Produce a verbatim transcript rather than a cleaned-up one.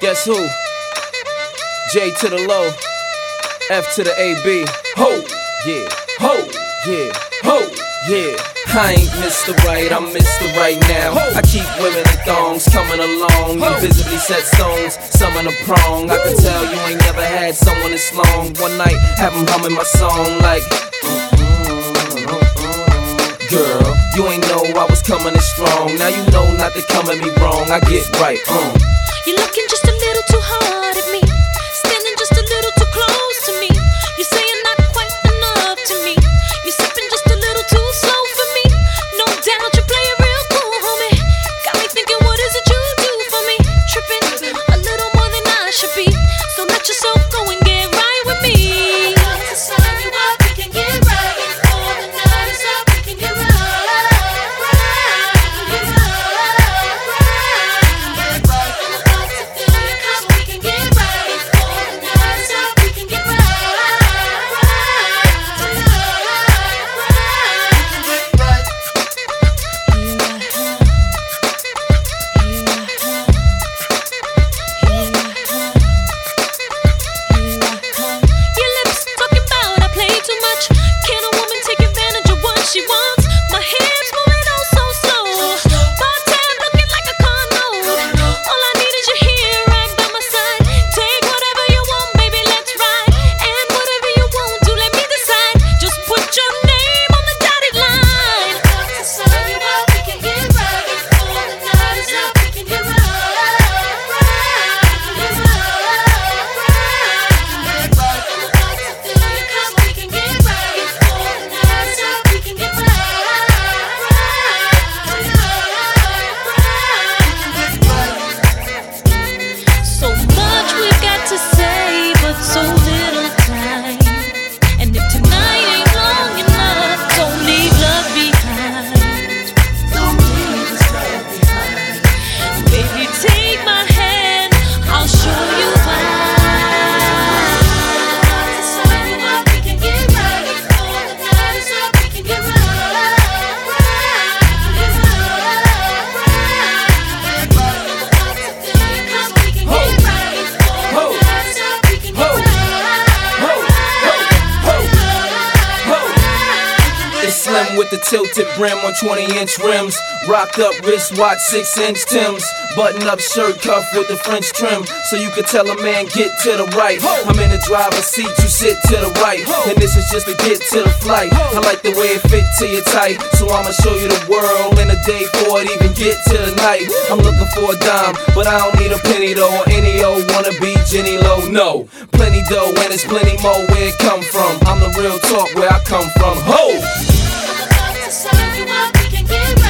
Guess who? J to the low, F to the A B. Ho, yeah, ho, yeah, ho, yeah. I ain't Mister Right, I'm Mister Right now. I keep women in thongs coming along. Invisibly set stones, some in a prong. I can tell you ain't never had someone this long. One night, have them humming my song like girl, you ain't know I was coming in strong. Now you know not to come at me wrong. I get right, um. You're looking just a little too hard at me, standing just a little too close to me. You're saying not quite enough to me. You're sipping just a little too slow for me. No doubt you play it real cool, homie. Got me thinking, what is it you do for me? Tripping a little more than I should be. So let yourself go and get right with me. I'm about to sign you up, we can get right. Before the night is up, we can get right. With the tilted brim on twenty inch rims, rocked up wristwatch, six inch Timbs, button up shirt cuff with the French trim, so you could tell a man get to the right. I'm in the driver's seat, you sit to the right, and this is just to get to the flight. I like the way it fit to your tight, so I'ma show you the world in a day before it even get to the night. I'm looking for a dime, but I don't need a penny though, or any old wannabe Jenny Low. No, plenty dough and there's plenty more where it come from. I'm the real talk where I come from. Ho! Sign you up, we can get